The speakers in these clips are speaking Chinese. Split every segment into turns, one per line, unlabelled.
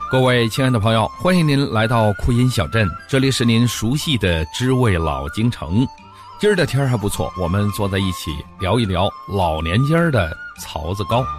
各位亲爱的朋友，欢迎您来到酷音小镇，这里是您熟悉的知味老京城。今儿的天还不错，我们坐在一起聊一聊老年间的槽子糕。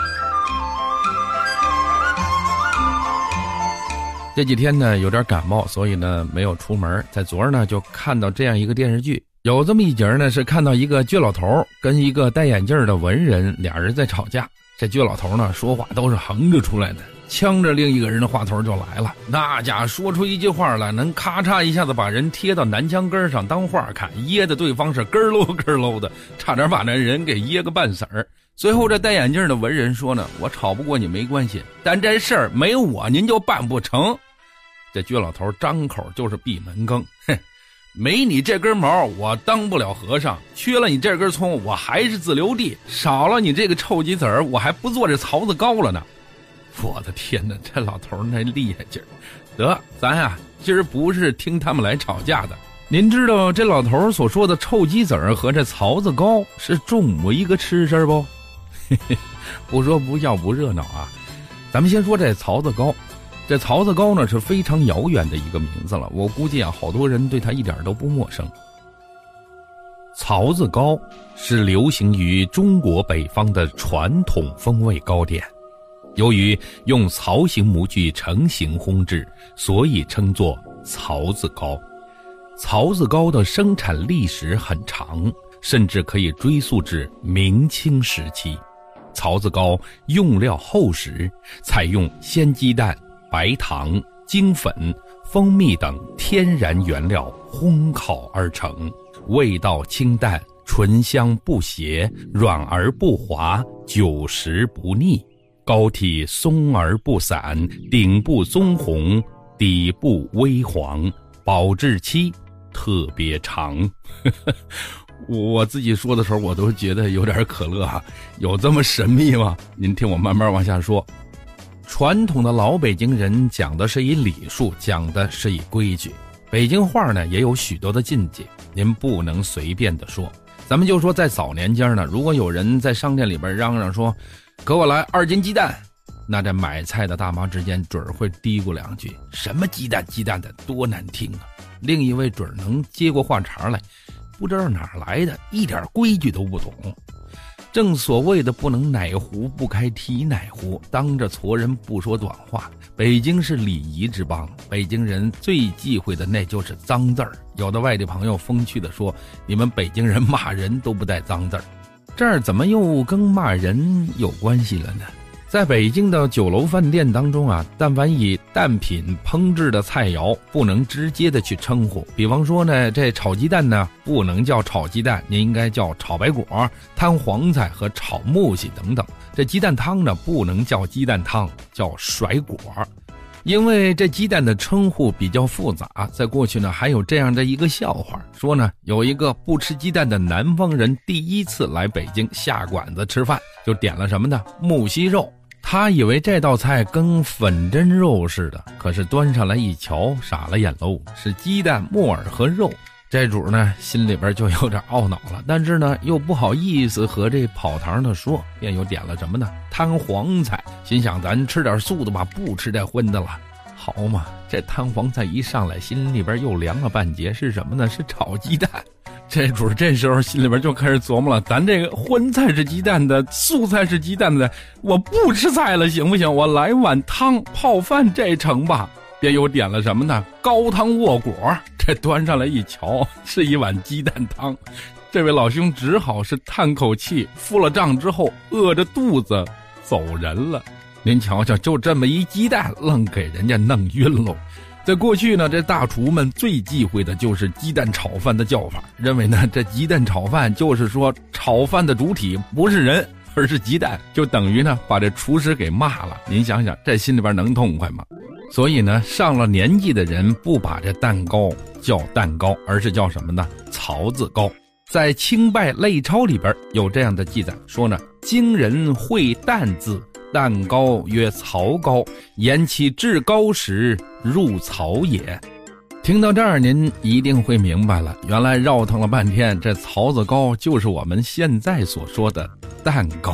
这几天呢有点感冒，所以呢没有出门。在昨儿呢就看到这样一个电视剧，有这么一节呢是看到一个倔老头跟一个戴眼镜的文人，俩人在吵架。这倔老头呢说话都是横着出来的，呛着另一个人的话头就来了，那家说出一句话来能咔嚓一下子把人贴到南墙根上当画看，噎的对方是咯喽咯喽的，差点把那人给噎个半死儿。最后这戴眼镜的文人说呢，我吵不过你没关系，但这事儿没我您就办不成。这倔老头张口就是闭门羹，哼，没你这根毛我当不了和尚，缺了你这根葱我还是自留地，少了你这个臭鸡子儿我还不做这槽子糕了呢。我的天哪，这老头那厉害劲儿！得，咱呀今儿不是听他们来吵架的。您知道这老头所说的臭鸡子儿和这槽子糕是中午一个吃事不？不说不笑不热闹啊。咱们先说这槽子糕。这槽子糕呢是非常遥远的一个名字了，我估计啊好多人对它一点都不陌生。槽子糕是流行于中国北方的传统风味糕点，由于用槽形模具成型烘制，所以称作槽子糕。槽子糕的生产历史很长，甚至可以追溯至明清时期。槽子糕用料厚实，采用鲜鸡蛋、白糖、精粉、蜂蜜等天然原料烘烤而成，味道清淡，醇香不邪，软而不滑，久食不腻。糕体松而不散，顶部棕红，底部微黄，保质期特别长。我自己说的时候我都觉得有点可乐啊，有这么神秘吗？您听我慢慢往下说。传统的老北京人讲的是以礼数，讲的是以规矩。北京话呢也有许多的禁忌，您不能随便的说。咱们就说在早年间呢，如果有人在商店里边嚷嚷说给我来2斤鸡蛋，那这买菜的大妈之间准会嘀咕两句，什么鸡蛋鸡蛋的多难听啊。另一位准能接过话茬来，不知道哪来的，一点规矩都不懂。正所谓的不能哪壶不开提哪壶，当着矬人不说短话。北京是礼仪之邦，北京人最忌讳的那就是脏字儿。有的外地朋友风趣地说，你们北京人骂人都不带脏字儿，这儿怎么又跟骂人有关系了呢？在北京的酒楼饭店当中啊，但凡以蛋品烹制的菜肴不能直接的去称呼，比方说呢，这炒鸡蛋呢不能叫炒鸡蛋，您应该叫炒白果、摊黄菜和炒木西等等。这鸡蛋汤呢不能叫鸡蛋汤，叫甩果。因为这鸡蛋的称呼比较复杂，在过去呢还有这样的一个笑话，说呢有一个不吃鸡蛋的南方人第一次来北京下馆子吃饭，就点了什么呢？木樨肉。他以为这道菜跟粉蒸肉似的，可是端上来一瞧傻了眼喽，是鸡蛋、木耳和肉。这主呢心里边就有点懊恼了，但是呢又不好意思和这跑堂的说，便又点了什么呢？摊黄菜，心想咱吃点素的吧，不吃这荤的了。好嘛，这摊黄菜一上来，心里边又凉了半截，是什么呢？是炒鸡蛋。这主这时候心里边就开始琢磨了，咱这个荤菜是鸡蛋的，素菜是鸡蛋的，我不吃菜了行不行？我来碗汤泡饭这成吧。便又点了什么呢？高汤卧果。这端上来一瞧，是一碗鸡蛋汤。这位老兄只好是叹口气，付了账之后饿着肚子走人了。您瞧瞧，就这么一鸡蛋愣给人家弄晕喽。在过去呢，这大厨们最忌讳的就是鸡蛋炒饭的叫法，认为呢这鸡蛋炒饭就是说炒饭的主体不是人而是鸡蛋，就等于呢把这厨师给骂了。您想想这心里边能痛快吗？所以呢上了年纪的人不把这蛋糕叫蛋糕，而是叫什么呢？槽子糕。在清拜类钞里边有这样的记载，说呢京人会蛋字，蛋糕曰槽糕，言其至高时入槽也。听到这儿您一定会明白了，原来绕腾了半天，这槽子糕就是我们现在所说的蛋糕。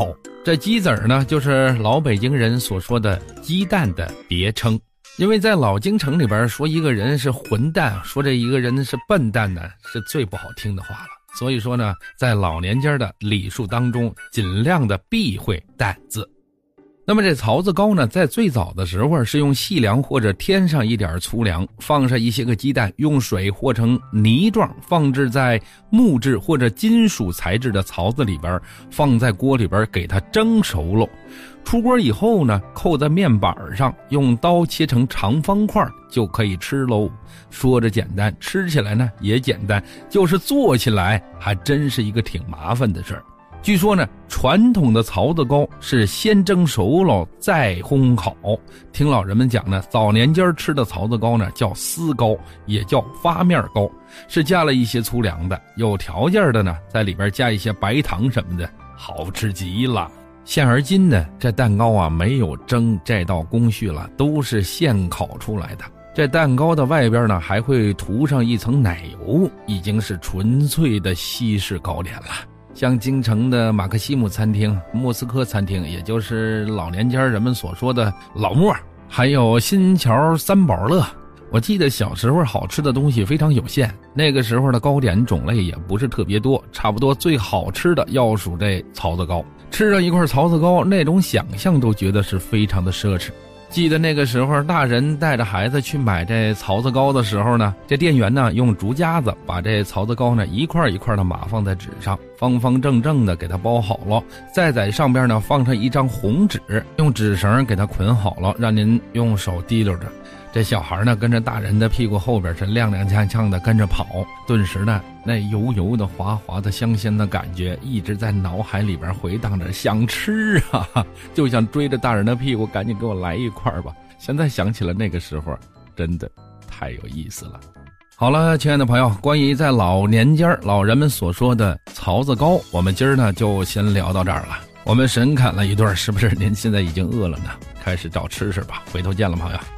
这鸡子儿呢，就是老北京人所说的鸡蛋的别称。因为在老京城里边说一个人是混蛋，说这一个人是笨蛋呢，是最不好听的话了。所以说呢，在老年间的礼数当中，尽量的避讳蛋字。那么这槽子糕呢，在最早的时候是用细粮或者添上一点粗粮，放上一些个鸡蛋，用水和成泥状，放置在木质或者金属材质的槽子里边，放在锅里边给它蒸熟了。出锅以后呢，扣在面板上，用刀切成长方块就可以吃喽。说着简单，吃起来呢也简单，就是做起来还真是一个挺麻烦的事儿。据说呢，传统的槽子糕是先蒸熟了再烘烤。听老人们讲呢，早年间吃的槽子糕呢叫丝糕，也叫发面糕，是加了一些粗粮的。有条件的呢，在里边加一些白糖什么的，好吃极了。现而今呢，这蛋糕啊没有蒸这道工序了，都是现烤出来的。这蛋糕的外边呢还会涂上一层奶油，已经是纯粹的西式糕点了。像京城的马克西姆餐厅、莫斯科餐厅，也就是老年间人们所说的老莫，还有新桥三宝乐。我记得小时候好吃的东西非常有限，那个时候的糕点种类也不是特别多，差不多最好吃的要数这槽子糕。吃上一块槽子糕，那种想象都觉得是非常的奢侈。记得那个时候大人带着孩子去买这槽子糕的时候呢，这店员呢用竹夹子把这槽子糕呢一块一块的码放在纸上，方方正正的给它包好了，再在上边呢放上一张红纸，用纸绳给它捆好了，让您用手提溜着。这小孩呢跟着大人的屁股后边是踉踉跄跄的跟着跑，顿时呢那油油的滑滑的香鲜的感觉一直在脑海里边回荡着，想吃啊，就想追着大人的屁股赶紧给我来一块吧。现在想起了那个时候，真的太有意思了。好了，亲爱的朋友，关于在老年间老人们所说的槽子糕，我们今儿呢就先聊到这儿了。我们神侃了一顿，是不是您现在已经饿了呢？开始找吃吧，回头见了朋友。